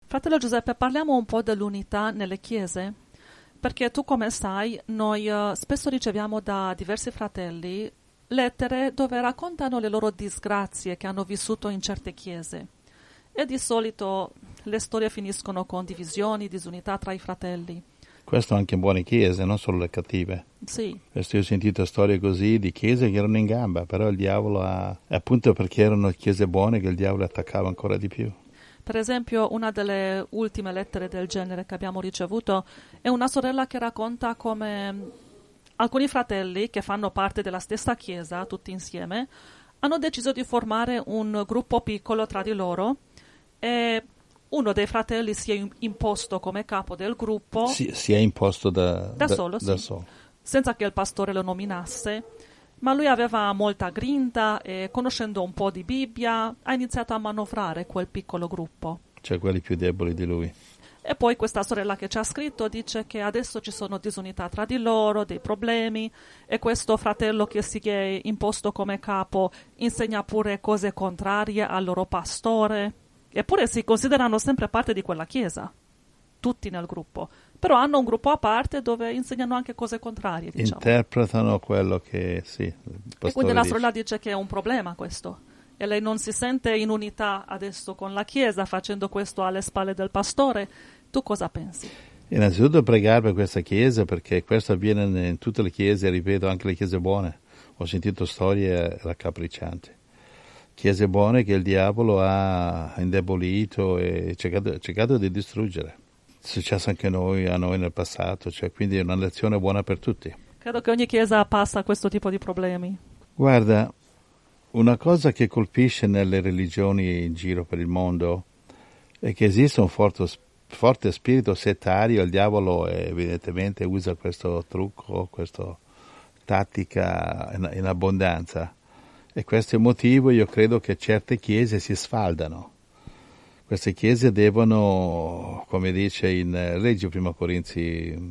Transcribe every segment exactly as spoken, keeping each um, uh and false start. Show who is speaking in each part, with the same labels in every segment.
Speaker 1: Fratello Giuseppe, parliamo un po' dell'unità nelle chiese, perché tu come sai, noi uh, spesso riceviamo da diversi fratelli lettere dove raccontano le loro disgrazie che hanno vissuto in certe chiese. E di solito le storie finiscono con divisioni, disunità tra i fratelli.
Speaker 2: Questo anche in buone chiese, non solo le cattive.
Speaker 1: Sì.
Speaker 2: Questo io ho sentito storie così di chiese che erano in gamba, però il diavolo ha... appunto perché erano chiese buone che il diavolo attaccava ancora di più.
Speaker 1: Per esempio, una delle ultime lettere del genere che abbiamo ricevuto è una sorella che racconta come alcuni fratelli che fanno parte della stessa chiesa, tutti insieme, hanno deciso di formare un gruppo piccolo tra di loro e uno dei fratelli si è imposto come capo del gruppo.
Speaker 2: Si, si è imposto da,
Speaker 1: da,
Speaker 2: da
Speaker 1: solo,
Speaker 2: da
Speaker 1: sì,
Speaker 2: solo,
Speaker 1: senza che il pastore lo nominasse, ma lui aveva molta grinta e, conoscendo un po' di Bibbia, ha iniziato a manovrare quel piccolo gruppo.
Speaker 2: Cioè quelli più deboli di lui.
Speaker 1: E poi questa sorella che ci ha scritto dice che adesso ci sono disunità tra di loro, dei problemi, e questo fratello che si è imposto come capo insegna pure cose contrarie al loro pastore. Eppure si considerano sempre parte di quella chiesa, tutti nel gruppo, però hanno un gruppo a parte dove insegnano anche cose contrarie, diciamo.
Speaker 2: Interpretano quello che, sì, il pastore
Speaker 1: E quindi la
Speaker 2: dice.
Speaker 1: sorella dice che è un problema questo, e lei non si sente in unità adesso con la chiesa facendo questo alle spalle del pastore. Tu cosa pensi?
Speaker 2: Innanzitutto pregare per questa chiesa, perché questo avviene in tutte le chiese, ripeto, anche le chiese buone. Ho sentito storie raccapriccianti. Chiese buone che il diavolo ha indebolito e cercato, cercato di distruggere. È successo anche noi, a noi nel passato, cioè, quindi è una lezione buona per tutti.
Speaker 1: Credo che ogni chiesa passa questo tipo di problemi.
Speaker 2: Guarda, una cosa che colpisce nelle religioni in giro per il mondo è che esiste un forte, forte spirito settario. Il diavolo evidentemente usa questo trucco, questa tattica in, in abbondanza. E questo è il motivo, io credo, che certe chiese si sfaldano. Queste chiese devono, come dice in legge primo Corinzi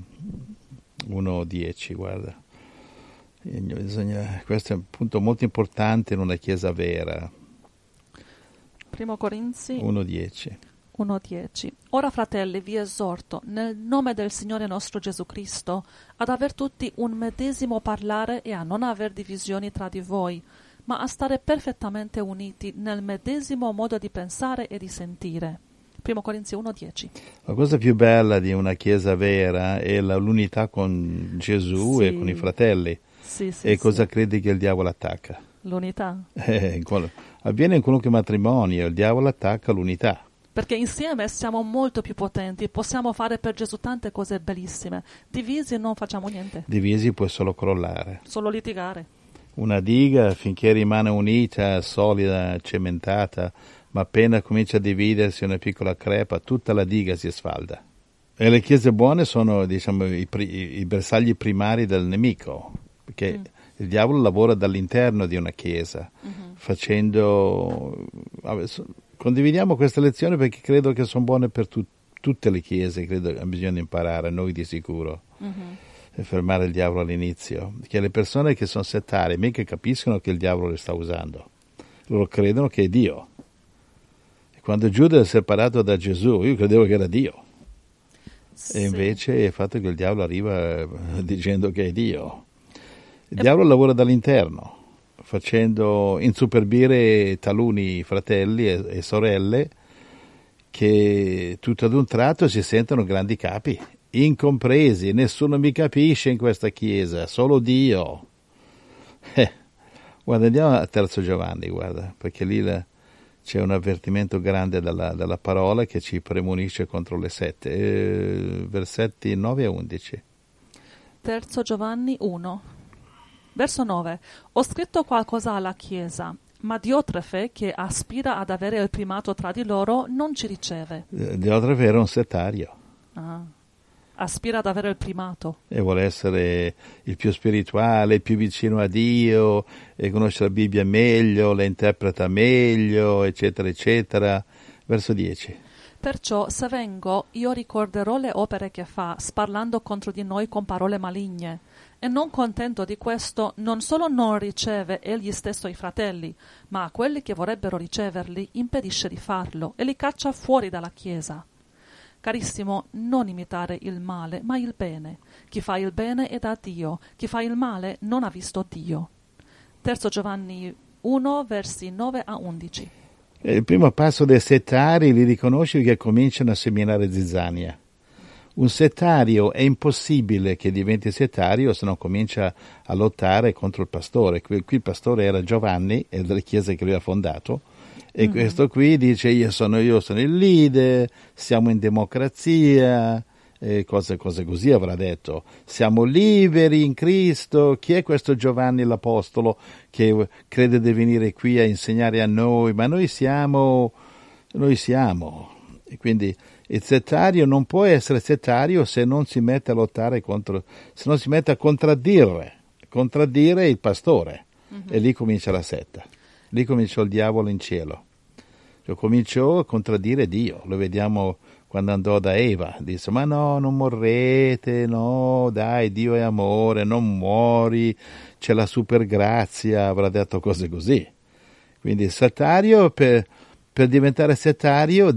Speaker 2: uno dieci, guarda. Bisogna, questo è un punto molto importante in una chiesa vera.
Speaker 1: Primo Corinzi
Speaker 2: uno dieci.
Speaker 1: uno dieci. Ora, fratelli, vi esorto, nel nome del Signore nostro Gesù Cristo, ad aver tutti un medesimo parlare e a non aver divisioni tra di voi, ma a stare perfettamente uniti nel medesimo modo di pensare e di sentire. Primo Corinzi uno dieci.
Speaker 2: La cosa più bella di una chiesa vera è la, l'unità con Gesù
Speaker 1: Sì.
Speaker 2: e con i fratelli.
Speaker 1: Sì, sì,
Speaker 2: e
Speaker 1: sì.
Speaker 2: cosa credi che il diavolo attacca?
Speaker 1: L'unità.
Speaker 2: Eh, in quello, avviene in qualunque matrimonio, il diavolo attacca l'unità.
Speaker 1: Perché insieme siamo molto più potenti, possiamo fare per Gesù tante cose bellissime. Divisi non facciamo niente.
Speaker 2: Divisi puoi solo crollare.
Speaker 1: Solo litigare.
Speaker 2: Una diga finché rimane unita, solida, cementata, ma appena comincia a dividersi una piccola crepa, tutta la diga si sfalda. E le chiese buone sono, diciamo, i, i, i bersagli primari del nemico, perché mm. il diavolo lavora dall'interno di una chiesa, mm-hmm. facendo... Condividiamo queste lezioni perché credo che sono buone per tu, tutte le chiese, credo che bisogna imparare, noi di sicuro. Mm-hmm. E fermare il diavolo all'inizio, che le persone che sono settarie mica capiscono che il diavolo le sta usando, loro credono che è Dio. E quando Giuda è separato da Gesù, io credevo che era Dio, sì. E invece il fatto che il diavolo arriva dicendo che è Dio. Il e diavolo p- lavora dall'interno, facendo insuperbire taluni fratelli e, e sorelle che tutto ad un tratto si sentono grandi capi, incompresi, nessuno mi capisce in questa chiesa, solo Dio. Eh, guarda, andiamo a terzo Giovanni, guarda, perché lì la, c'è un avvertimento grande dalla, dalla parola che ci premonisce contro le sette, eh, versetti nove a undici.
Speaker 1: Terzo Giovanni uno, verso nove. Ho scritto qualcosa alla Chiesa, ma Diotrefe, che aspira ad avere il primato tra di loro, non ci riceve.
Speaker 2: Eh, Diotrefe era un settario.
Speaker 1: Ah. Aspira ad avere il primato.
Speaker 2: E vuole essere il più spirituale, il più vicino a Dio, e conosce la Bibbia meglio, la interpreta meglio, eccetera, eccetera. Verso dieci.
Speaker 1: Perciò, se vengo, io ricorderò le opere che fa, sparlando contro di noi con parole maligne. E non contento di questo, non solo non riceve egli stesso i fratelli, ma a quelli che vorrebbero riceverli impedisce di farlo e li caccia fuori dalla Chiesa. Carissimo, non imitare il male, ma il bene. Chi fa il bene è da Dio, chi fa il male non ha visto Dio. Terzo Giovanni uno, versi nove a undici.
Speaker 2: Il primo passo dei settari li riconosci che cominciano a seminare zizzania. Un settario è impossibile che diventi settario se non comincia a lottare contro il pastore. Qui, qui il pastore era Giovanni, è delle chiese che lui ha fondato, e mm-hmm. questo qui dice io sono, io sono il leader, siamo in democrazia, e cose, cose così avrà detto. Siamo liberi in Cristo. Chi è questo Giovanni l'Apostolo che crede di venire qui a insegnare a noi? Ma noi siamo, noi siamo. E quindi il settario non può essere settario se non si mette a lottare contro, se non si mette a contraddire, contraddire il pastore. Mm-hmm. E lì comincia la setta. Lì cominciò il diavolo in cielo. Cioè, cominciò a contraddire Dio. Lo vediamo quando andò da Eva. Disse, ma no, non morrete, no, dai, Dio è amore, non muori, c'è la super grazia, avrà detto cose così. Quindi il settario per... Per diventare settario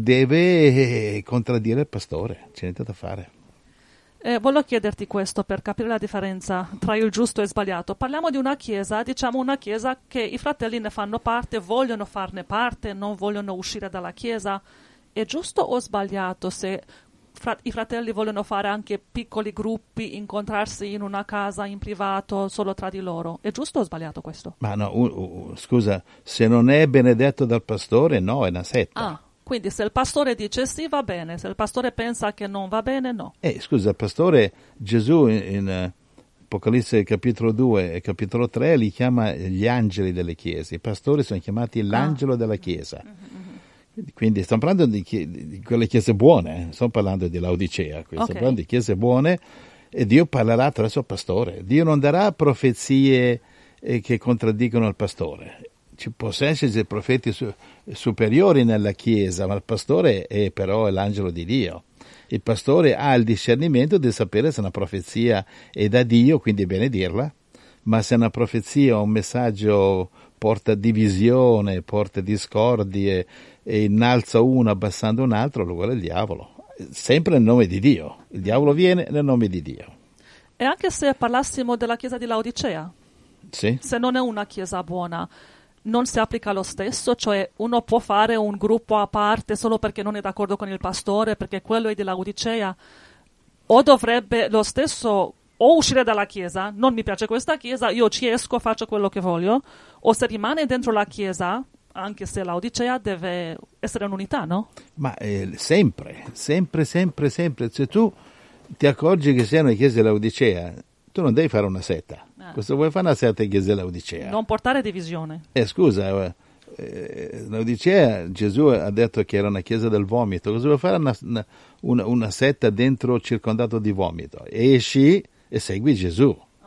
Speaker 2: deve contraddire il pastore, c'è niente da fare.
Speaker 1: Eh, voglio chiederti questo per capire la differenza tra il giusto e il sbagliato. Parliamo di una chiesa, diciamo una chiesa che i fratelli ne fanno parte, vogliono farne parte, non vogliono uscire dalla chiesa. È giusto o sbagliato se fra- i fratelli vogliono fare anche piccoli gruppi, incontrarsi in una casa, in privato, solo tra di loro? È giusto o sbagliato questo?
Speaker 2: Ma no, uh, uh, scusa, se non è benedetto dal pastore, no, è una setta.
Speaker 1: Ah, quindi se il pastore dice sì, va bene, se il pastore pensa che non va bene, no.
Speaker 2: Eh, scusa, il pastore, Gesù in, in uh, Apocalisse capitolo due e capitolo tre li chiama gli angeli delle chiese. I pastori sono chiamati l'angelo ah. della chiesa. Mm-hmm. Quindi stiamo parlando di, di quelle chiese buone, eh? Stiamo parlando di Laodicea, okay. Stiamo parlando di chiese buone e Dio parlerà attraverso il pastore. Dio non darà profezie eh, che contraddicono il pastore. Ci possono essere dei profeti su, superiori nella chiesa, ma il pastore è però è l'angelo di Dio. Il pastore ha il discernimento di sapere se una profezia è da Dio, quindi è bene dirla, ma se una profezia o un messaggio porta divisione, porta discordie, e innalza uno abbassando un altro, lo vuole il diavolo. Sempre nel nome di Dio. Il diavolo viene nel nome di Dio.
Speaker 1: E anche se parlassimo della chiesa di Laodicea,
Speaker 2: sì.
Speaker 1: Se non è una chiesa buona, non si applica lo stesso? Cioè uno può fare un gruppo a parte solo perché non è d'accordo con il pastore, perché quello è di Laodicea? O dovrebbe lo stesso o uscire dalla chiesa, non mi piace questa chiesa, io ci esco, faccio quello che voglio, o se rimane dentro la chiesa, anche se Laodicea deve essere un'unità, no?
Speaker 2: Ma eh, sempre, sempre, sempre, sempre. Se tu ti accorgi che sei una chiesa di Laodicea, tu non devi fare una setta. Eh. Cosa vuoi fare una setta in chiesa di Laodicea?
Speaker 1: Non portare divisione.
Speaker 2: Eh, scusa, eh, Laodicea, Gesù ha detto che era una chiesa del vomito. Cosa vuoi fare una, una, una, una setta dentro circondato di vomito? Esci e segui Gesù. Uh-huh.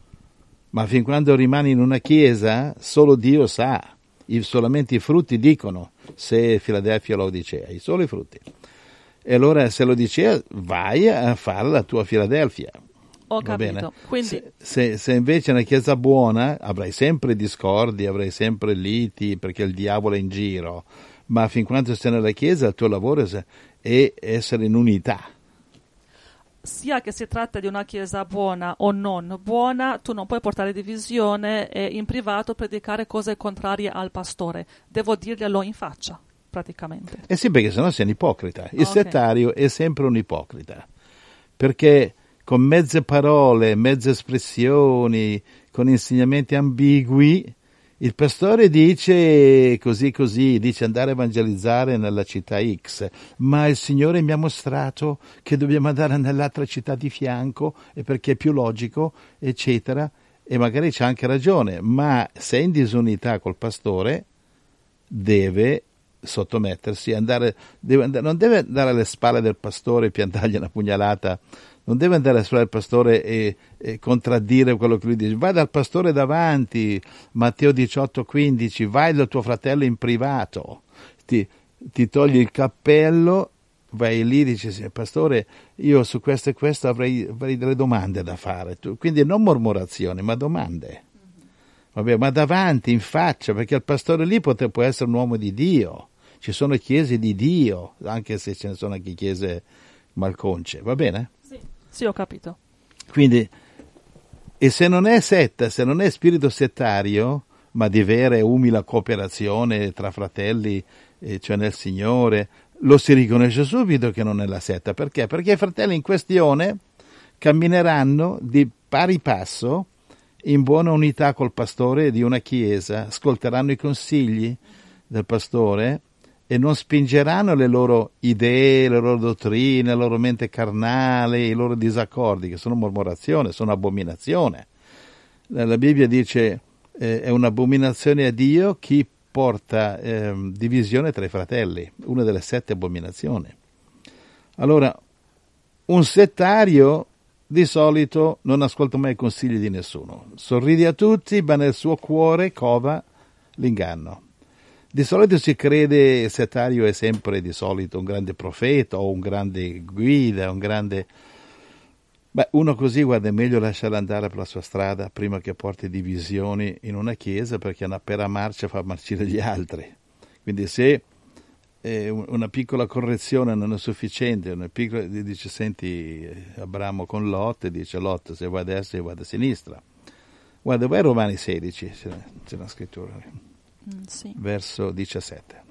Speaker 2: Ma fin quando rimani in una chiesa, solo Dio sa. I, solamente i frutti dicono se è Filadelfia o Laodicea, i soli frutti. E allora se Laodicea vai a fare la tua Filadelfia.
Speaker 1: Ho
Speaker 2: Va
Speaker 1: capito.
Speaker 2: bene?
Speaker 1: Quindi...
Speaker 2: Se, se, se invece è una chiesa buona avrai sempre discordi, avrai sempre liti perché il diavolo è in giro, ma fin quando sei nella chiesa il tuo lavoro è essere in unità.
Speaker 1: Sia che si tratta di una chiesa buona o non buona, tu non puoi portare divisione e in privato predicare cose contrarie al pastore. Devo dirglielo in faccia, praticamente.
Speaker 2: Eh sì, perché sennò sei un ipocrita. Il
Speaker 1: okay.
Speaker 2: settario è sempre un ipocrita, perché con mezze parole, mezze espressioni, con insegnamenti ambigui, il pastore dice così così, dice andare a evangelizzare nella città X, ma il Signore mi ha mostrato che dobbiamo andare nell'altra città di fianco, e perché è più logico, eccetera, e magari c'ha anche ragione, ma se è in disunità col pastore deve sottomettersi, andare, deve andare, non deve andare alle spalle del pastore e piantargli una pugnalata, non deve andare alle spalle del pastore e, e contraddire quello che lui dice. Vai dal pastore davanti, Matteo diciotto quindici, vai dal tuo fratello in privato, ti, ti togli il cappello, vai lì e dici, pastore, io su questo e questo avrei, avrei delle domande da fare. Tu, quindi non mormorazioni, ma domande. Vabbè, ma davanti, in faccia, perché il pastore lì può, può essere un uomo di Dio. ci sono chiese di Dio, anche se ce ne sono anche chiese malconce, va bene?
Speaker 1: Sì, sì, ho capito.
Speaker 2: Quindi, e se non è setta, se non è spirito settario, ma di vera e umile cooperazione tra fratelli, eh, cioè nel Signore, lo si riconosce subito che non è la setta. Perché? Perché i fratelli in questione cammineranno di pari passo in buona unità col pastore di una chiesa, ascolteranno i consigli del pastore e non spingeranno le loro idee, le loro dottrine, la loro mente carnale, i loro disaccordi, che sono mormorazione, sono abominazione. La Bibbia dice eh, è un'abominazione a Dio chi porta eh, divisione tra i fratelli, una delle sette abominazioni. Allora, un settario di solito non ascolta mai i consigli di nessuno, sorride a tutti, ma nel suo cuore cova l'inganno. Di solito si crede il settario è sempre di solito un grande profeta o un grande guida, un grande... Beh, uno così, guarda, è meglio lasciarlo andare per la sua strada prima che porti divisioni in una chiesa, perché una pera marcia fa marcire gli altri. Quindi se eh, una piccola correzione non è sufficiente, una piccola, dice, senti Abramo con Lot, dice Lot, se vai a destra io vado a sinistra. Guarda, vai a Romani sedici, c'è, c'è una scrittura,
Speaker 1: mm, sì.
Speaker 2: verso diciassette.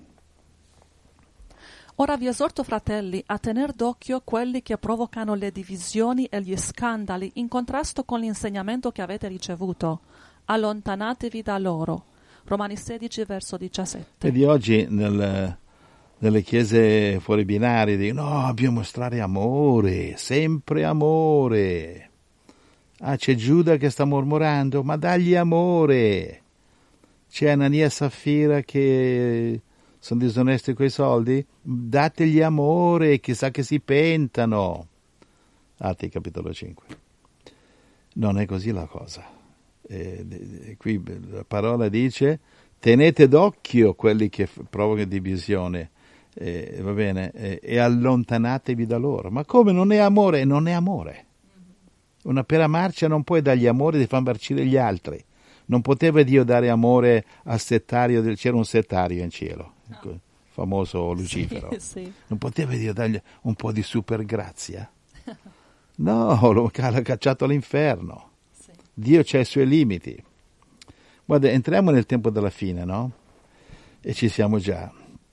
Speaker 1: Ora vi esorto, fratelli, a tener d'occhio quelli che provocano le divisioni e gli scandali in contrasto con l'insegnamento che avete ricevuto. Allontanatevi da loro. Romani sedici, verso diciassette.
Speaker 2: E di oggi nel, nelle chiese fuori binari dicono no, dobbiamo mostrare amore, sempre amore. Ah, c'è Giuda che sta mormorando, ma dagli amore. C'è Anania e Saffira che... sono disonesti coi soldi? Dategli amore, chissà che si pentano. Atti capitolo cinque. Non è così la cosa. Eh, qui la parola dice tenete d'occhio quelli che provocano divisione, eh, va bene, eh, e allontanatevi da loro. Ma come non è amore? Non è amore. Una pera marcia non puoi dargli amore di far marcire gli altri. Non poteva Dio dare amore al settario, del, c'era un settario in cielo, no. Il famoso Lucifero.
Speaker 1: Sì, sì.
Speaker 2: Non poteva Dio dargli un po' di super grazia? No, lo ha cacciato all'inferno. Sì. Dio c'ha i suoi limiti. Guarda, entriamo nel tempo della fine, no? E ci siamo già.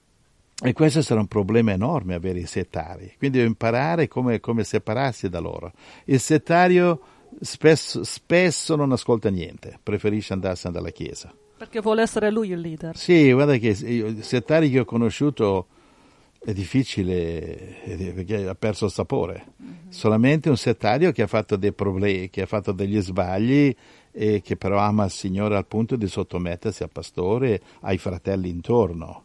Speaker 2: E questo sarà un problema enorme, avere i settari. Quindi devo imparare come, come separarsi da loro. Il settario... Spesso, spesso non ascolta niente, preferisce andarsene dalla chiesa.
Speaker 1: Perché vuole essere lui il leader.
Speaker 2: Sì, guarda che i settari che ho conosciuto è difficile perché ha perso il sapore. Mm-hmm. Solamente un settario che ha fatto dei problemi, che ha fatto degli sbagli e che però ama il Signore al punto di sottomettersi al pastore, ai fratelli intorno.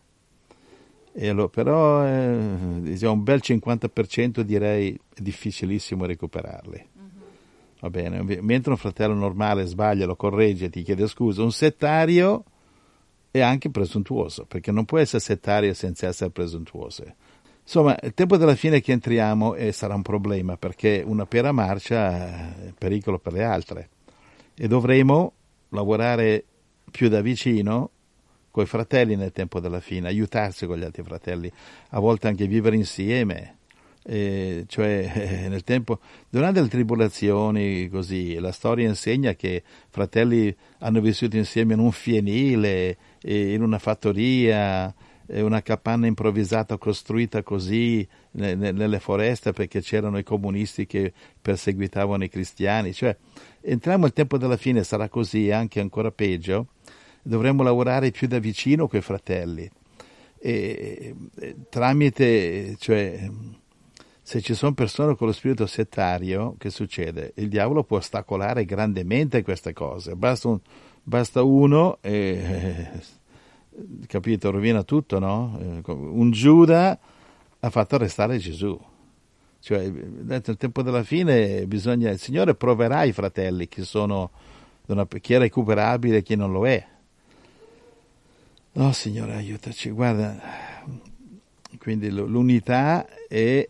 Speaker 2: E allora, però eh, diciamo, un bel cinquanta per cento direi è difficilissimo recuperarli. Va bene, mentre un fratello normale sbaglia, lo corregge, ti chiede scusa, un settario è anche presuntuoso, perché non può essere settario senza essere presuntuoso. Insomma, il tempo della fine che entriamo eh, sarà un problema, perché una pera marcia è pericolo per le altre. E dovremo lavorare più da vicino con i fratelli nel tempo della fine, aiutarsi con gli altri fratelli, a volte anche vivere insieme. Eh, cioè eh, nel tempo durante le tribolazioni così la storia insegna che fratelli hanno vissuto insieme in un fienile, eh, in una fattoria, eh, una capanna improvvisata costruita così ne, ne, nelle foreste perché c'erano i comunisti che perseguitavano i cristiani. Cioè entriamo al tempo della fine, sarà così, anche ancora peggio. Dovremmo lavorare più da vicino coi fratelli e, e tramite, cioè se ci sono persone con lo spirito settario, che succede? Il diavolo può ostacolare grandemente queste cose. Basta, un, basta uno e, eh, capito, rovina tutto, no? Un Giuda ha fatto arrestare Gesù. Cioè, nel tempo della fine bisogna, il Signore proverà i fratelli, chi sono, chi è recuperabile e chi non lo è. No, Signore, aiutaci. Guarda, quindi l'unità è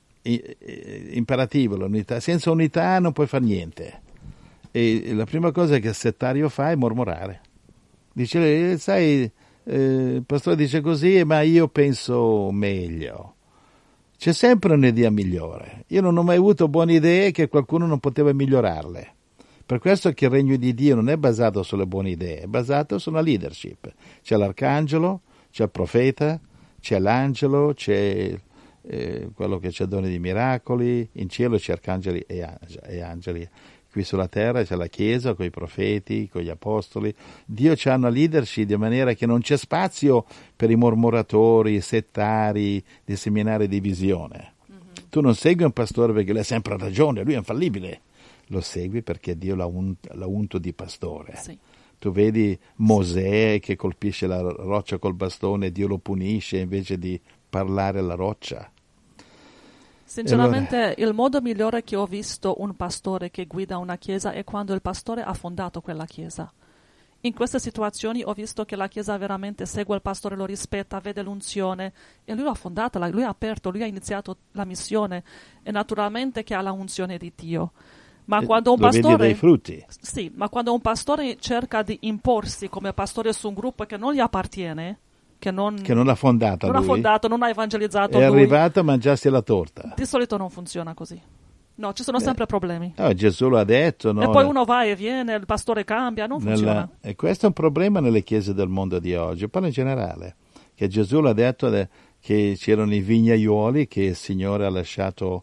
Speaker 2: imperativo, l'unità. Senza unità non puoi fare niente. E la prima cosa che il settario fa è mormorare. Dice, sai, eh, il pastore dice così, ma io penso meglio. C'è sempre un'idea migliore. Io non ho mai avuto buone idee che qualcuno non poteva migliorarle. Per questo che il regno di Dio non è basato sulle buone idee, è basato sulla leadership. C'è l'arcangelo, c'è il profeta, c'è l'angelo, c'è eh, quello che c'è doni di miracoli, in cielo c'è arcangeli e, ange- e angeli. Qui sulla terra c'è la Chiesa con i profeti, con gli apostoli. Dio c'ha una leadership di maniera che non c'è spazio per i mormoratori, i settari, di seminare divisione. Mm-hmm. Tu non segui un pastore perché lui ha sempre ragione, lui è infallibile. Lo segui perché Dio l'ha, un, l'ha unto di pastore. Sì. Tu vedi Mosè che colpisce la roccia col bastone e Dio lo punisce invece di parlare alla roccia.
Speaker 1: Sinceramente, allora, il modo migliore che ho visto un pastore che guida una chiesa è quando il pastore ha fondato quella chiesa. In queste situazioni ho visto che la chiesa veramente segue il pastore, lo rispetta, vede l'unzione e lui ha fondato, lui ha aperto, lui ha iniziato la missione e naturalmente che ha la unzione di Dio. Ma quando un
Speaker 2: lo
Speaker 1: pastore
Speaker 2: vedi dai frutti.
Speaker 1: Sì, ma quando un pastore cerca di imporsi come pastore su un gruppo che non gli appartiene, che non,
Speaker 2: che non ha fondato
Speaker 1: non
Speaker 2: lui,
Speaker 1: ha fondato, non ha evangelizzato
Speaker 2: è
Speaker 1: lui,
Speaker 2: arrivato a mangiarsi la torta.
Speaker 1: Di solito non funziona così. No, ci sono sempre eh, problemi.
Speaker 2: No, Gesù l'ha detto. No,
Speaker 1: e poi uno va e viene, il pastore cambia, non
Speaker 2: nella,
Speaker 1: funziona.
Speaker 2: E questo è un problema nelle chiese del mondo di oggi, poi in generale, che Gesù l'ha detto de, che c'erano i vignaiuoli che il Signore ha lasciato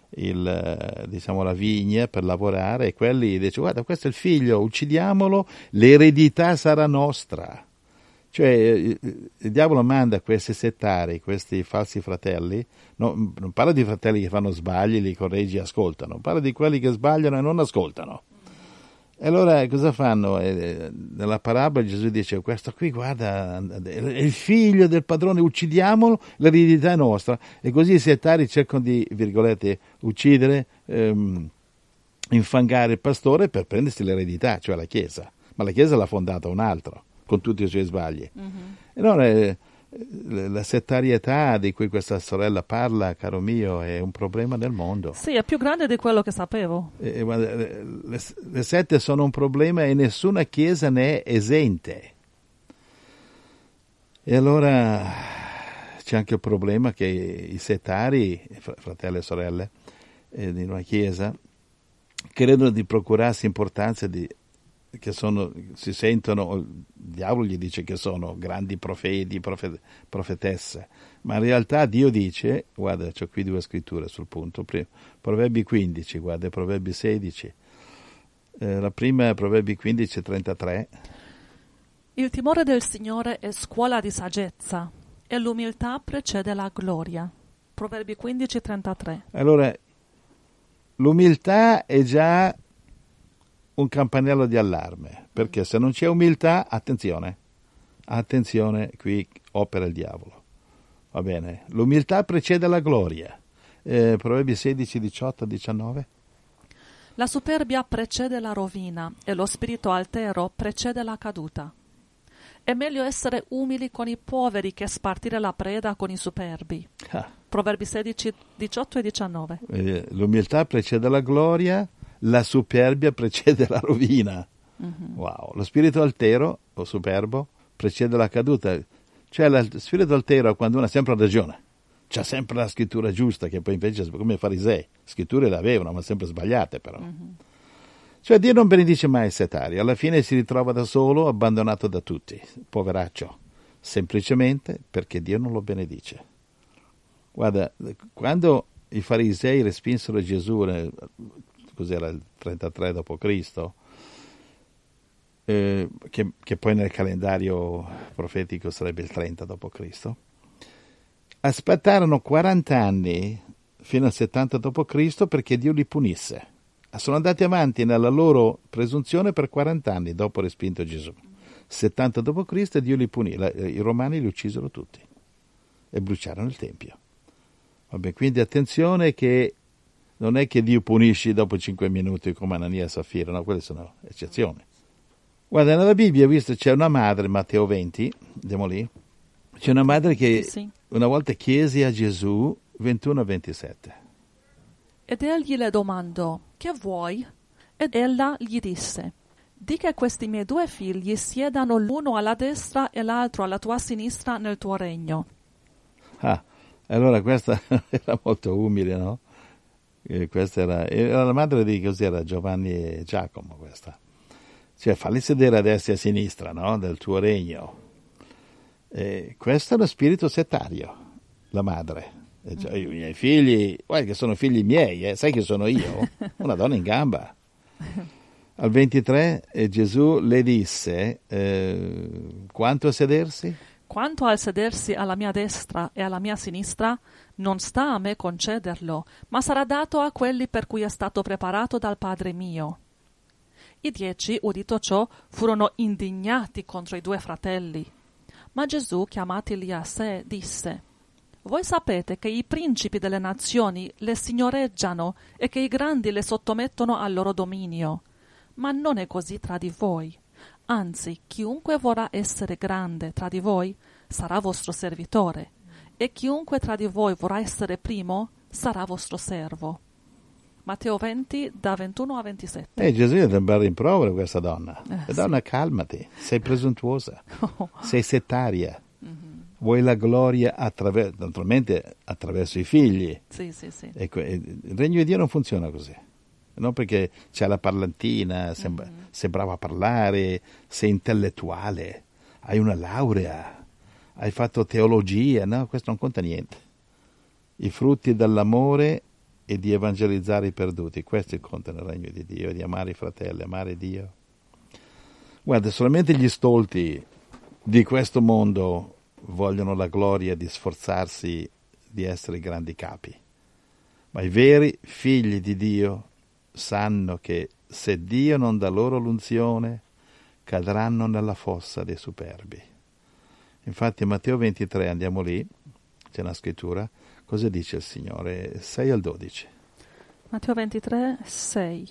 Speaker 2: il, diciamo, la vigna per lavorare e quelli dice guarda questo è il figlio, uccidiamolo, l'eredità sarà nostra. Cioè il diavolo manda questi settari, questi falsi fratelli, no, non parla di fratelli che fanno sbagli, li correggi e ascoltano, parla di quelli che sbagliano e non ascoltano. E allora cosa fanno? Eh, nella parabola Gesù dice questo qui guarda è il figlio del padrone, uccidiamolo, l'eredità è nostra. E così i settari cercano di, virgolette, uccidere, ehm, infangare il pastore per prendersi l'eredità, cioè la Chiesa. Ma la Chiesa l'ha fondata un altro, con tutti i suoi sbagli. Mm-hmm. E allora eh, la settarietà di cui questa sorella parla, caro mio, è un problema nel mondo.
Speaker 1: Sì, è più grande di quello che sapevo.
Speaker 2: Eh, guarda, le, le sette sono un problema e nessuna chiesa ne è esente. E allora c'è anche il problema che i settari, fratelli e sorelle eh, di una chiesa, credono di procurarsi importanza di che sono, si sentono, il diavolo gli dice che sono grandi profeti, profet, profetesse, ma in realtà Dio dice, guarda, c'ho qui due scritture sul punto, prima, Proverbi quindici, guarda, Proverbi sedici, eh, la prima è Proverbi quindici, trentatré.
Speaker 1: Il timore del Signore è scuola di saggezza e l'umiltà precede la gloria. Proverbi quindici, trentatré.
Speaker 2: Allora, l'umiltà è già un campanello di allarme, perché se non c'è umiltà, attenzione, attenzione, qui opera il diavolo. Va bene? L'umiltà precede la gloria. Eh, Proverbi sedici, diciotto, diciannove.
Speaker 1: La superbia precede la rovina e lo spirito altero precede la caduta. È meglio essere umili con i poveri che spartire la preda con i superbi. Ah. Proverbi sedici, diciotto e diciannove.
Speaker 2: Eh, l'umiltà precede la gloria, la superbia precede la rovina. Mm-hmm. Wow. Lo spirito altero o superbo precede la caduta. Cioè lo spirito altero è quando uno ha sempre ragione. C'ha sempre la scrittura giusta, che poi invece come i farisei. Scritture le avevano, ma sempre sbagliate però. Mm-hmm. Cioè Dio non benedice mai il settario. Alla fine si ritrova da solo, abbandonato da tutti. Poveraccio. Semplicemente perché Dio non lo benedice. Guarda, quando i farisei respinsero Gesù nel, cos'era il trentatré dopo Cristo, eh, che, che poi nel calendario profetico sarebbe il trenta dopo Cristo, aspettarono quaranta anni fino al settanta dopo Cristo perché Dio li punisse. Sono andati avanti nella loro presunzione per quaranta anni dopo respinto Gesù. settanta dopo Cristo e Dio li punì. I romani li uccisero tutti e bruciarono il Tempio. Vabbè, quindi attenzione che non è che Dio punisce dopo cinque minuti come Anania e Safira, no, quelle sono eccezioni. Guarda, nella Bibbia, visto, c'è una madre, Matteo venti, andiamo lì, c'è una madre che sì. Una volta chiese a Gesù ventuno ventisette.
Speaker 1: Ed egli le domandò, che vuoi? Ed ella gli disse, di che questi miei due figli siedano l'uno alla destra e l'altro alla tua sinistra nel tuo regno.
Speaker 2: Ah, allora questa era molto umile, no? E questa era, era la madre di così era Giovanni e Giacomo, questa. Cioè, falli sedere a destra e a sinistra, no? Del tuo regno. E questo è lo spirito settario, la madre. E cioè, io, i miei figli, guarda che sono figli miei, eh? Sai che sono io? Una donna in gamba. Al ventitré eh, Gesù le disse, eh, quanto a sedersi?
Speaker 1: Quanto al sedersi alla mia destra e alla mia sinistra, non sta a me concederlo, ma sarà dato a quelli per cui è stato preparato dal Padre mio. I dieci, udito ciò, furono indignati contro i due fratelli. Ma Gesù, chiamatili a sé, disse: Voi sapete che i principi delle nazioni le signoreggiano e che i grandi le sottomettono al loro dominio. Ma non è così tra di voi. Anzi, chiunque vorrà essere grande tra di voi sarà vostro servitore, e chiunque tra di voi vorrà essere primo sarà vostro servo. Matteo venti, da ventuno a ventisette.
Speaker 2: E eh, Gesù è un bel rimprovero questa donna.
Speaker 1: Eh,
Speaker 2: la donna,
Speaker 1: sì.
Speaker 2: Calmati, sei presuntuosa,
Speaker 1: Oh.
Speaker 2: sei settaria.
Speaker 1: Mm-hmm.
Speaker 2: Vuoi la gloria attraverso, naturalmente attraverso i figli.
Speaker 1: Sì, sì, sì.
Speaker 2: Ecco, il regno di Dio non funziona così. Non perché c'è la parlantina, sembra, mm-hmm. sei bravo a parlare, sei intellettuale, hai una laurea, hai fatto teologia, no, questo non conta niente. I frutti dell'amore e di evangelizzare i perduti, questi contano nel regno di Dio, di amare i fratelli, amare Dio. Guarda, solamente gli stolti di questo mondo vogliono la gloria di sforzarsi di essere grandi capi, ma i veri figli di Dio sanno che se Dio non dà loro l'unzione, cadranno nella fossa dei superbi. Infatti Matteo ventitré, andiamo lì, c'è una scrittura, cosa dice il Signore? sei al dodici.
Speaker 1: Matteo ventitré, sei.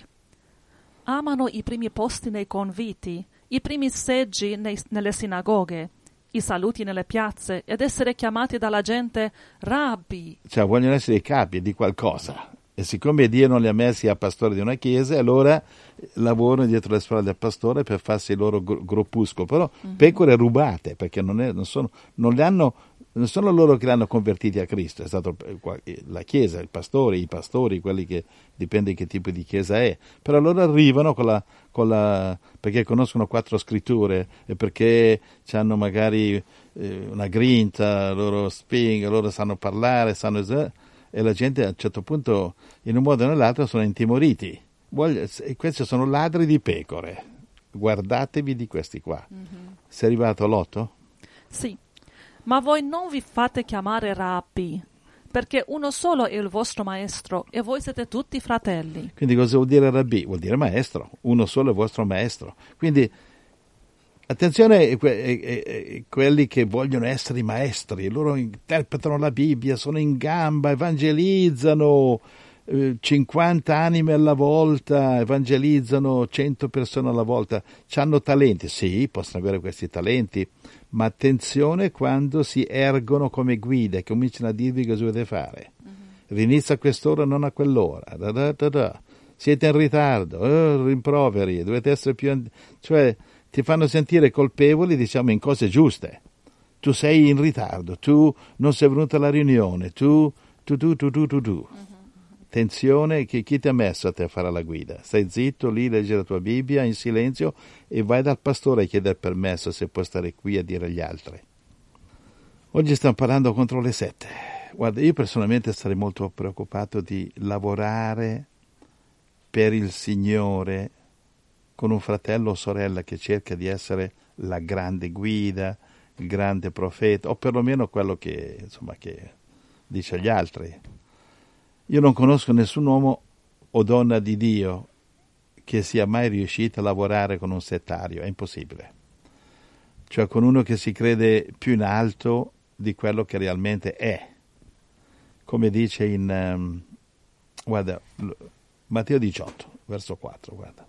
Speaker 1: Amano i primi posti nei conviti, i primi seggi nei, nelle sinagoghe, i saluti nelle piazze ed essere chiamati dalla gente rabbi.
Speaker 2: Cioè vogliono essere i capi di qualcosa. E siccome Dio non li ha messi a pastore di una chiesa, allora lavorano dietro le spalle del pastore per farsi il loro gru- gruppuscolo. Però mm-hmm. pecore rubate, perché non, è, non, sono, non, le hanno, non sono loro che li hanno convertiti a Cristo, è stato la chiesa, il pastore, i pastori, quelli che dipende che tipo di chiesa è. Però loro arrivano con la, con la, perché conoscono quattro scritture e perché hanno magari eh, una grinta, loro spingono, loro sanno parlare, sanno e la gente a un certo punto, in un modo o nell'altro, sono intimoriti. Voglio, questi sono ladri di pecore. Guardatevi di questi qua. Mm-hmm. Sei arrivato all'otto?
Speaker 1: Sì, ma voi non vi fate chiamare rabbi, perché uno solo è il vostro maestro e voi siete tutti fratelli.
Speaker 2: Quindi cosa vuol dire rabbi? Vuol dire maestro. Uno solo è il vostro maestro. Quindi attenzione a quelli che vogliono essere i maestri, loro interpretano la Bibbia, sono in gamba, evangelizzano eh, cinquanta anime alla volta, evangelizzano cento persone alla volta, hanno talenti, sì, possono avere questi talenti, ma attenzione quando si ergono come guide, cominciano a dirvi cosa dovete fare. Mm-hmm. Rinizia a quest'ora, non a quell'ora, da da da da. Siete in ritardo, eh, rimproveri, dovete essere più... And- cioè ti fanno sentire colpevoli, diciamo, in cose giuste. Tu sei in ritardo, tu non sei venuto alla riunione, tu, tu, tu, tu, tu, tu, tu. Uh-huh. Attenzione, che chi ti ha messo a te a fare la guida? Stai zitto lì, leggi la tua Bibbia in silenzio e vai dal pastore a chiedere permesso se puoi stare qui a dire agli altri. Oggi stiamo parlando contro le sette. Guarda, io personalmente sarei molto preoccupato di lavorare per il Signore con un fratello o sorella che cerca di essere la grande guida, il grande profeta, o perlomeno quello che, insomma, che dice agli altri. Io non conosco nessun uomo o donna di Dio che sia mai riuscito a lavorare con un settario, è impossibile. Cioè con uno che si crede più in alto di quello che realmente è. Come dice in, um, guarda, Matteo diciotto, verso quattro, guarda.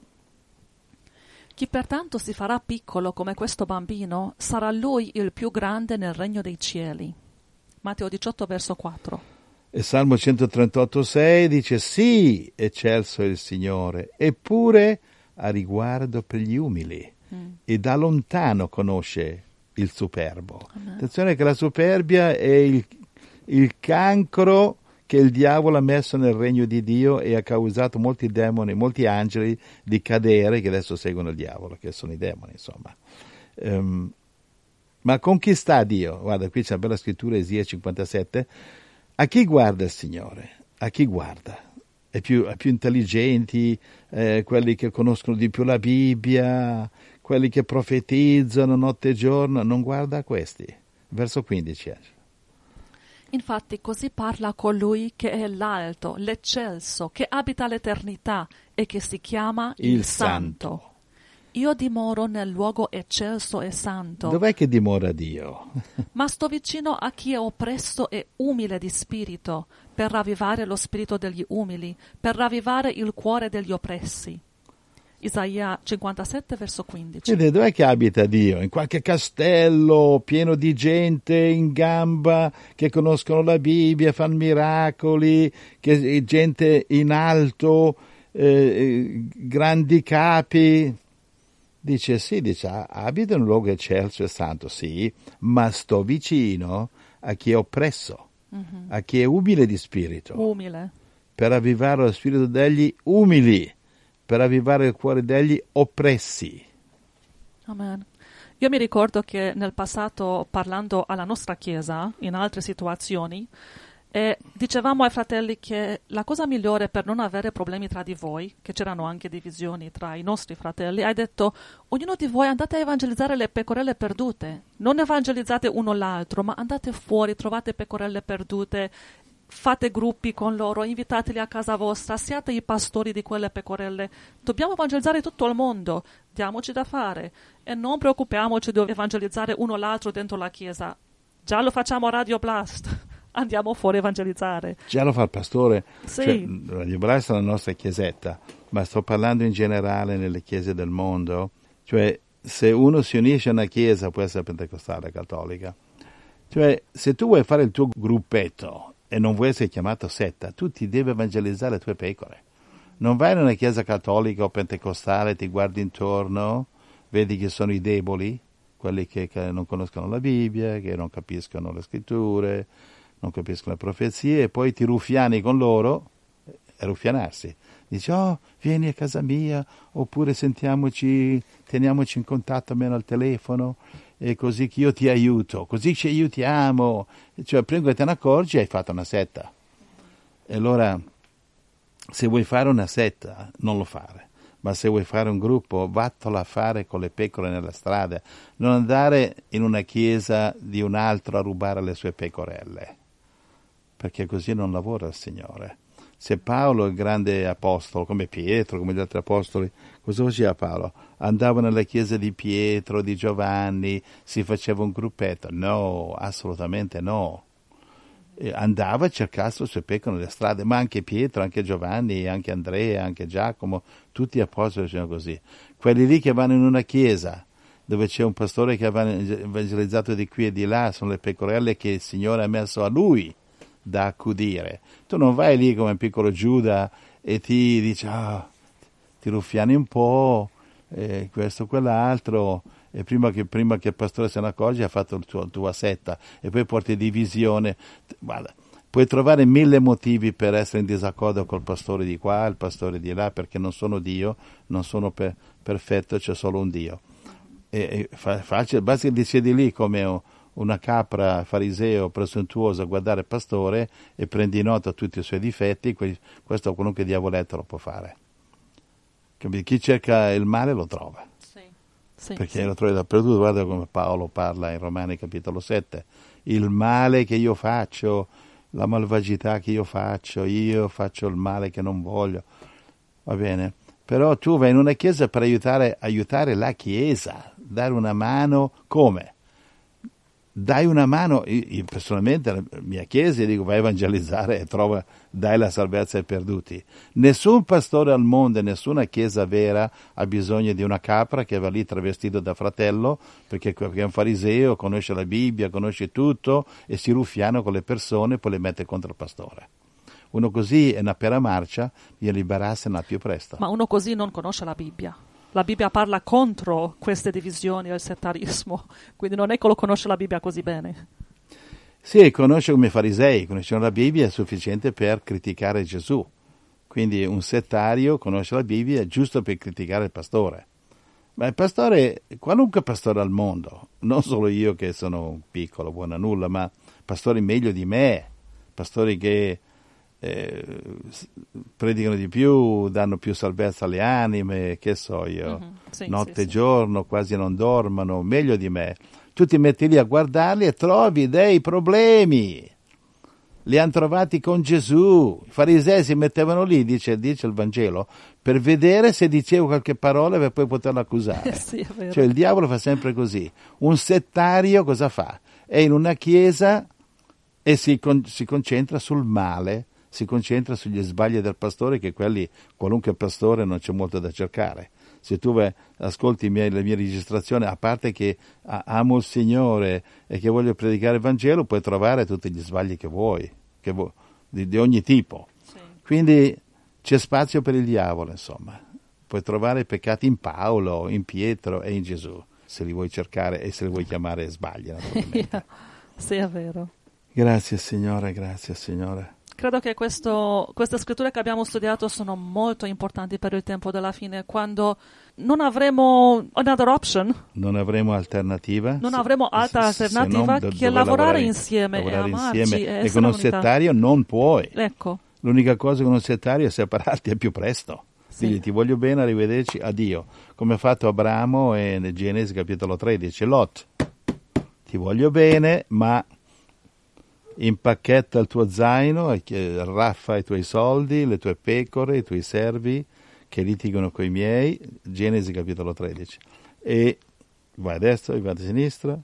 Speaker 1: Chi pertanto si farà piccolo come questo bambino, sarà lui il più grande nel regno dei cieli. Matteo diciotto, verso quattro.
Speaker 2: E Salmo centotrentotto, sei dice, sì, eccelso è il Signore, eppure ha riguardo per gli umili mm. e da lontano conosce il superbo. Amen. Attenzione che la superbia è il, il cancro che il diavolo ha messo nel regno di Dio e ha causato molti demoni, molti angeli di cadere, che adesso seguono il diavolo, che sono i demoni, insomma. Um, ma con chi sta Dio? Guarda, qui c'è una bella scrittura, Esaia cinquantasette. A chi guarda il Signore? A chi guarda? Ai più, ai più intelligenti, eh, quelli che conoscono di più la Bibbia, quelli che profetizzano notte e giorno, non guarda a questi. Verso quindici.
Speaker 1: Infatti così parla colui che è l'alto, l'eccelso, che abita l'eternità e che si chiama il, il Santo. Santo. Io dimoro nel luogo eccelso e santo.
Speaker 2: Dov'è che dimora Dio?
Speaker 1: Ma sto vicino a chi è oppresso e umile di spirito, per ravvivare lo spirito degli umili, per ravvivare il cuore degli oppressi. Isaia cinquantasette, verso quindici.
Speaker 2: Vedete, dov'è che abita Dio? In qualche castello pieno di gente in gamba che conoscono la Bibbia, fanno miracoli, che, gente in alto, eh, grandi capi. Dice sì, dice, abita in un luogo eccelso e santo, sì, ma sto vicino a chi è oppresso, mm-hmm. a chi è umile di spirito.
Speaker 1: Umile.
Speaker 2: Per avvivare lo spirito degli umili, per avvivare il cuore degli oppressi.
Speaker 1: Amen. Io mi ricordo che nel passato, parlando alla nostra Chiesa, in altre situazioni, e dicevamo ai fratelli che la cosa migliore per non avere problemi tra di voi, che c'erano anche divisioni tra i nostri fratelli, hai detto, ognuno di voi andate a evangelizzare le pecorelle perdute. Non evangelizzate uno l'altro, ma andate fuori, trovate pecorelle perdute, fate gruppi con loro, invitateli a casa vostra, siate i pastori di quelle pecorelle. Dobbiamo evangelizzare tutto il mondo, diamoci da fare e non preoccupiamoci di evangelizzare uno l'altro dentro la Chiesa. Già lo facciamo a Radio Blast. Andiamo fuori a evangelizzare.
Speaker 2: Già lo fa il pastore.
Speaker 1: Sì.
Speaker 2: Cioè, Radio Blast è la nostra chiesetta, ma sto parlando in generale nelle chiese del mondo. Cioè, se uno si unisce a una chiesa, può essere pentecostale, cattolica. Cioè, se tu vuoi fare il tuo gruppetto e non vuoi essere chiamato setta, tu ti devi evangelizzare le tue pecore. Non vai in una chiesa cattolica o pentecostale, ti guardi intorno, vedi che sono i deboli, quelli che, che non conoscono la Bibbia, che non capiscono le scritture, non capiscono le profezie, e poi ti ruffiani con loro, e ruffianarsi. Dici, oh, vieni a casa mia, oppure sentiamoci, teniamoci in contatto almeno al telefono, e così che io ti aiuto, così ci aiutiamo. Cioè, prima che te ne accorgi, hai fatto una setta. E allora, se vuoi fare una setta, non lo fare. Ma se vuoi fare un gruppo, vattelo a fare con le pecore nella strada. Non andare in una chiesa di un altro a rubare le sue pecorelle, perché così non lavora il Signore. Se Paolo, il grande apostolo, come Pietro, come gli altri apostoli, cosa faceva Paolo? Andava nella chiesa di Pietro, di Giovanni, si faceva un gruppetto? No, assolutamente no. E andava a cercare le sue pecore nelle strade, ma anche Pietro, anche Giovanni, anche Andrea, anche Giacomo, tutti gli apostoli facevano così. Quelli lì che vanno in una chiesa dove c'è un pastore che ha evangelizzato di qui e di là, sono le pecorelle che il Signore ha messo a lui da accudire. Tu non vai lì come un piccolo Giuda e ti dici, ah, ti ruffiani un po', eh, questo, quell'altro, e prima che, prima che il pastore se ne accorge ha fatto la tua, tua setta, e poi porti divisione. Guarda, puoi trovare mille motivi per essere in disaccordo col pastore di qua, il pastore di là, perché non sono Dio, non sono per, perfetto, c'è solo un Dio. E, e fa, facile, basta che ti siedi lì come un, una capra fariseo presuntuosa a guardare il pastore e prendi nota di tutti i suoi difetti. Questo qualunque diavoletto lo può fare. Chi cerca il male lo trova,
Speaker 1: sì, sì,
Speaker 2: perché
Speaker 1: sì.
Speaker 2: lo trovi dappertutto. Guarda come Paolo parla in Romani capitolo sette, il male che io faccio, la malvagità che io faccio, io faccio il male che non voglio, va bene, però tu vai in una chiesa per aiutare, aiutare la chiesa, dare una mano. Come? Dai una mano, io, io personalmente la mia chiesa dico vai a evangelizzare e trova, dai la salvezza ai perduti. Nessun pastore al mondo, nessuna chiesa vera ha bisogno di una capra che va lì travestito da fratello, perché, perché è un fariseo, conosce la Bibbia, conosce tutto e si ruffiano con le persone e poi le mette contro il pastore. Uno così è una pera marcia, glieli barassano al più presto.
Speaker 1: Ma uno così non conosce la Bibbia. la Bibbia parla contro queste divisioni e il settarismo, quindi non è che lo conosce la Bibbia così bene.
Speaker 2: Sì, conosce come i farisei, conoscono la Bibbia è sufficiente per criticare Gesù. Quindi un settario conosce la Bibbia giusto per criticare il pastore. Ma il pastore, qualunque pastore al mondo, non solo io che sono piccolo, buono a nulla, ma pastori meglio di me, pastori che eh, predicano di più, danno più salvezza alle anime, che so io,
Speaker 1: Mm-hmm. Sì,
Speaker 2: notte e
Speaker 1: sì, sì.
Speaker 2: giorno, quasi non dormono, meglio di me. Tu ti metti lì a guardarli e trovi dei problemi. Li hanno trovati con Gesù. I farisei si mettevano lì, dice, dice il Vangelo, per vedere se dicevo qualche parola per poi poterlo accusare.
Speaker 1: Sì, è vero.
Speaker 2: Cioè il diavolo fa sempre così. Un settario cosa fa? È in una chiesa e si, con, si concentra sul male, si concentra sugli sbagli del pastore, che quelli, qualunque pastore, non c'è molto da cercare. Se tu vai, ascolti i miei, le mie registrazioni, a parte che a, amo il Signore e che voglio predicare il Vangelo, puoi trovare tutti gli sbagli che vuoi, che vu- di, di ogni tipo.
Speaker 1: Sì.
Speaker 2: Quindi c'è spazio per il diavolo, insomma. Puoi trovare i peccati in Paolo, in Pietro e in Gesù, se li vuoi cercare e se li vuoi chiamare sbagli, naturalmente.
Speaker 1: Sì, è vero.
Speaker 2: Grazie Signore, grazie Signore.
Speaker 1: Credo che questo, queste scritture che abbiamo studiato sono molto importanti per il tempo della fine, quando non avremo another option,
Speaker 2: Non avremo alternativa.
Speaker 1: non
Speaker 2: se-
Speaker 1: avremo altra
Speaker 2: se- se
Speaker 1: alternativa
Speaker 2: non do-
Speaker 1: che
Speaker 2: dove
Speaker 1: lavorare insieme
Speaker 2: lavorare
Speaker 1: e amarci
Speaker 2: insieme.
Speaker 1: e
Speaker 2: E
Speaker 1: essere
Speaker 2: con un
Speaker 1: unità.
Speaker 2: settario non puoi.
Speaker 1: Ecco,
Speaker 2: L'unica cosa con un settario è separarti al più presto.
Speaker 1: Sì.
Speaker 2: Quindi ti voglio bene, arrivederci, addio. Come ha fatto Abramo e nel Genesi capitolo tredici. Lot, ti voglio bene, ma impacchetta il tuo zaino, e che- raffa i tuoi soldi, le tue pecore, i tuoi servi che litigano coi miei. Genesi capitolo tredici. E vai a destra, vai a sinistra.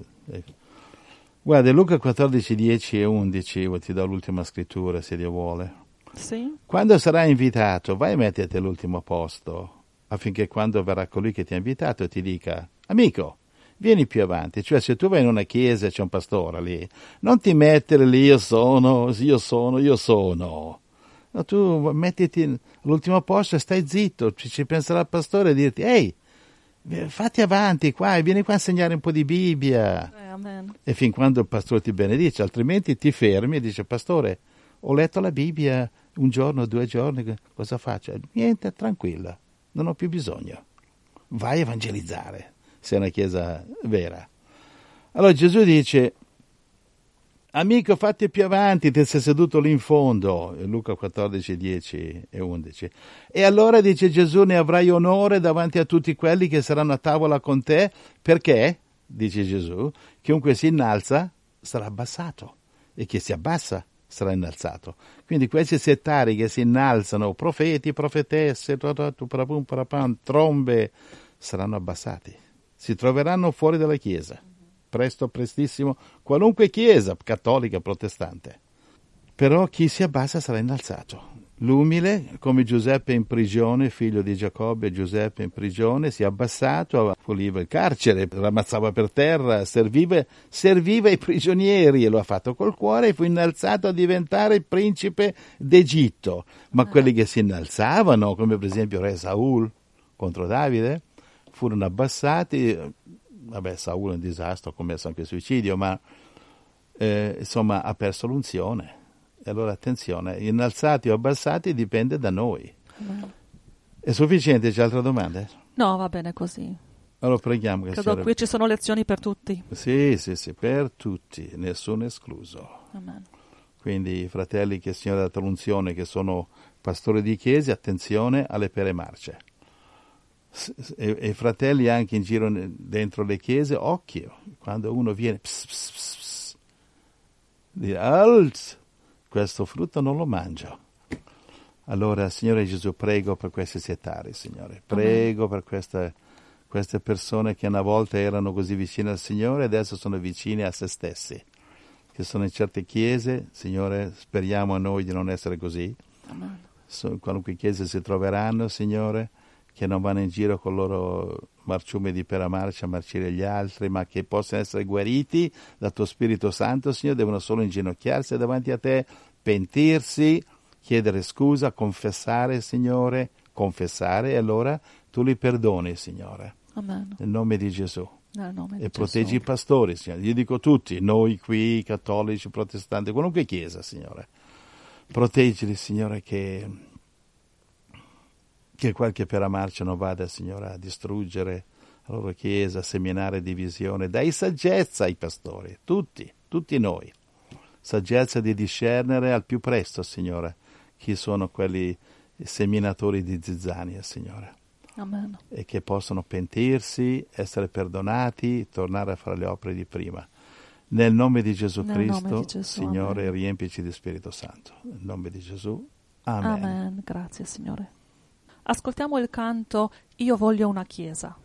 Speaker 2: Guarda, Luca quattordici, dieci e undici, ti do l'ultima scrittura se Dio vuole.
Speaker 1: sì,
Speaker 2: Quando sarai invitato, vai e mettiti all'ultimo posto, affinché quando verrà colui che ti ha invitato ti dica, amico, vieni più avanti. Cioè, se tu vai in una chiesa e c'è un pastore lì, non ti mettere lì, io sono, io sono, io sono. No, tu mettiti all'ultimo posto e stai zitto, ci, ci penserà il pastore e dirti, ehi, fatti avanti qua, vieni qua a insegnare un po' di Bibbia.
Speaker 1: eh, amen.
Speaker 2: E fin quando il pastore ti benedice, altrimenti ti fermi e dici, pastore, ho letto la Bibbia un giorno, due giorni, cosa faccio? Niente, tranquilla, non ho più bisogno. Vai a evangelizzare, se è una chiesa vera. Allora Gesù dice, amico, fatti più avanti, ti sei seduto lì in fondo, Luca quattordici, dieci e undici. E allora, dice Gesù, ne avrai onore davanti a tutti quelli che saranno a tavola con te, perché, dice Gesù, chiunque si innalza sarà abbassato e chi si abbassa sarà innalzato. Quindi questi settari che si innalzano, profeti, profetesse, trombe, saranno abbassati. Si troveranno fuori dalla Chiesa, presto, prestissimo, qualunque Chiesa, cattolica, protestante. Però chi si abbassa sarà innalzato. L'umile, come Giuseppe in prigione, figlio di Giacobbe, Giuseppe in prigione, si è abbassato, puliva il carcere, rammazzava per terra, serviva, serviva i prigionieri e lo ha fatto col cuore e fu innalzato a diventare il principe d'Egitto. Ma ah. quelli che si innalzavano, come per esempio re Saul contro Davide, furono abbassati. Vabbè, Saul è un disastro, ha commesso anche suicidio, ma eh, insomma ha perso l'unzione. E allora attenzione, innalzati o abbassati dipende da noi.
Speaker 1: Amen.
Speaker 2: È sufficiente? C'è altre domande?
Speaker 1: No, va bene così.
Speaker 2: Allora preghiamo che
Speaker 1: Credo
Speaker 2: Signore...
Speaker 1: qui ci sono lezioni per tutti.
Speaker 2: Sì, sì, sì, per tutti, nessuno escluso.
Speaker 1: Amen.
Speaker 2: Quindi i fratelli che il Signore ha dato l'unzione, che sono pastori di chiese, attenzione alle pere marce. E, e fratelli anche in giro dentro le chiese, occhio, quando uno viene, pss, pss, pss, pss, di alt, questo frutto non lo mangio. Allora, Signore Gesù, prego per questi settari, Signore, prego Amen. per queste, queste persone che una volta erano così vicine al Signore e adesso sono vicine a se stessi, che sono in certe chiese. Signore, speriamo a noi di non essere così.
Speaker 1: Amen.
Speaker 2: So, qualunque chiesa si troveranno, Signore, che non vanno in giro con il loro marciume di pera marcia a marcire gli altri, ma che possano essere guariti dal tuo Spirito Santo, Signore, devono solo inginocchiarsi davanti a te, pentirsi, chiedere scusa, confessare, Signore, confessare e allora tu li perdoni, Signore.
Speaker 1: Amen.
Speaker 2: Nel nome di Gesù.
Speaker 1: Nel nome
Speaker 2: E
Speaker 1: di
Speaker 2: proteggi
Speaker 1: Gesù.
Speaker 2: i pastori, Signore. Io dico tutti, noi qui, cattolici, protestanti, qualunque chiesa, Signore. Proteggili, Signore, che, che qualche per amarci non vada, Signore, a distruggere la loro chiesa, a seminare divisione. Dai saggezza ai pastori, tutti, tutti noi. Saggezza di discernere al più presto, Signore, chi sono quelli seminatori di zizzania, Signore.
Speaker 1: Amen.
Speaker 2: E che possono pentirsi, essere perdonati, tornare a fare le opere di prima. Nel nome di Gesù
Speaker 1: Nel
Speaker 2: Cristo,
Speaker 1: nome di Gesù,
Speaker 2: Signore,
Speaker 1: amen.
Speaker 2: riempici di Spirito Santo. Nel nome di Gesù, amen.
Speaker 1: Amen. Grazie, Signore. Ascoltiamo il canto Io voglio una chiesa.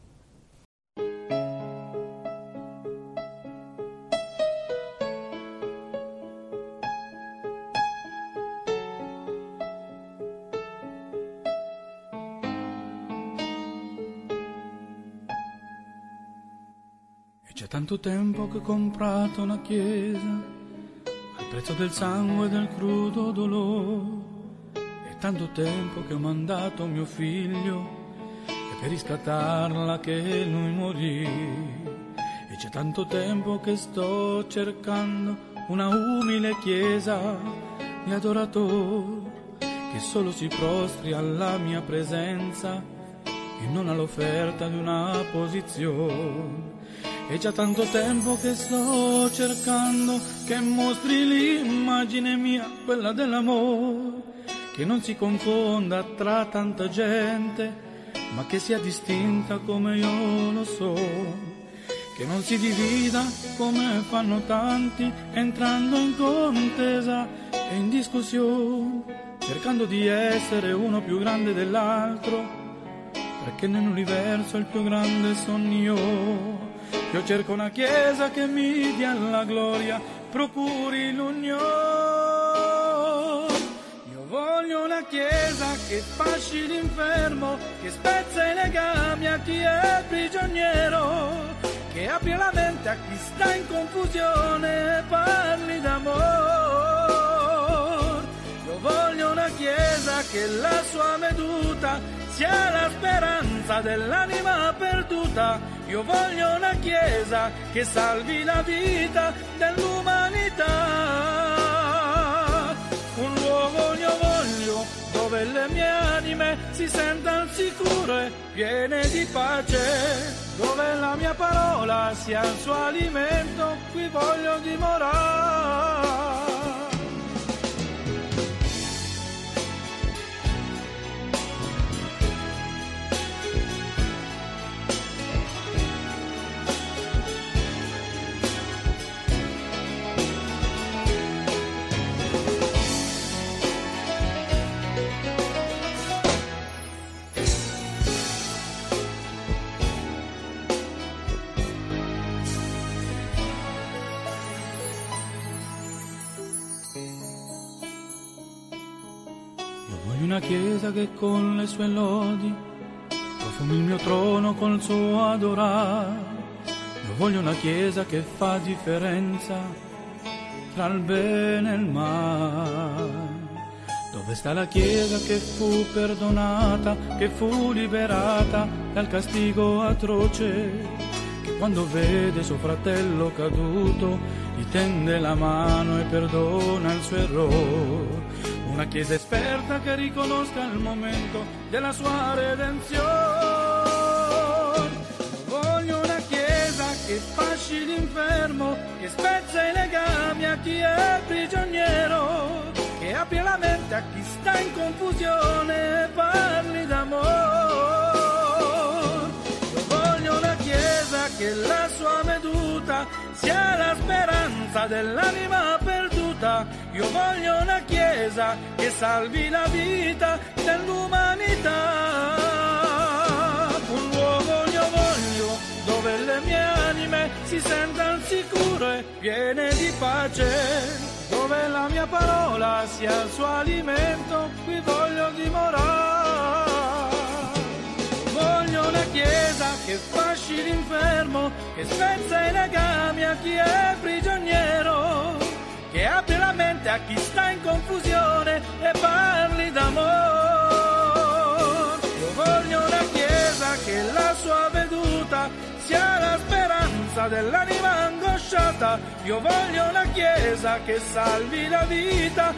Speaker 3: C'è tanto tempo che ho comprato una chiesa al prezzo del sangue e del crudo dolore. È tanto tempo che ho mandato mio figlio e per riscattarla che lui morì. E c'è tanto tempo che sto cercando una umile chiesa di adoratori che solo si prostri alla mia presenza e non all'offerta di una posizione. È già tanto tempo che sto cercando che mostri l'immagine mia, quella dell'amore, che non si confonda tra tanta gente, ma che sia distinta come io lo so, che non si divida come fanno tanti, entrando in contesa e in discussione, cercando di essere uno più grande dell'altro, perché nell'universo il più grande sono io. Io cerco una chiesa che mi dia la gloria, procuri l'unione. Io voglio una chiesa che fasci l'infermo, che spezza i legami a chi è prigioniero, che apri la mente a chi sta in confusione e parli d'amore. Io voglio una chiesa che la sua veduta sia la speranza dell'anima perduta. Io voglio una chiesa che salvi la vita dell'umanità. Un luogo io voglio dove le mie anime si sentano sicure, piene di pace, dove la mia parola sia il suo alimento. Qui voglio dimorare. Una chiesa che con le sue lodi profumi il mio trono col suo adorare. Io voglio una chiesa che fa differenza tra il bene e il male. Dove sta la chiesa che fu perdonata, che fu liberata dal castigo atroce, che quando vede suo fratello caduto gli tende la mano e perdona il suo errore. Una chiesa esperta che riconosca il momento della sua redenzione. Voglio una chiesa che fasci l'infermo, che spezza i legami a chi è prigioniero, che apri la mente a chi sta in confusione e parli d'amore. Io voglio una chiesa che la sua veduta sia la speranza dell'anima perduta. Io voglio una chiesa che salvi la vita dell'umanità. Un luogo io voglio dove le mie anime si sentano sicure, piene di pace, dove la mia parola sia il suo alimento. Qui voglio dimorare. Voglio una chiesa che fasci l'infermo, che spezza i legami a chi è prigioniero, che apri la mente a chi sta in confusione e parli d'amore. forza dell'anima angosciata, io voglio una chiesa che salvi la vita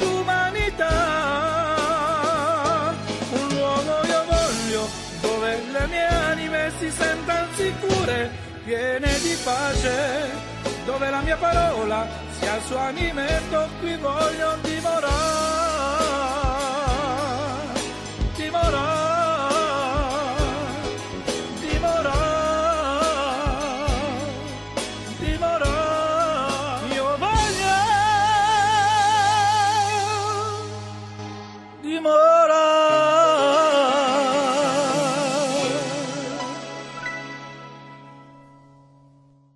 Speaker 3: dell'umanità. Un luogo io voglio dove le mie anime si sentano sicure, piene di pace, dove la mia parola sia il suo animento, qui voglio dimorare.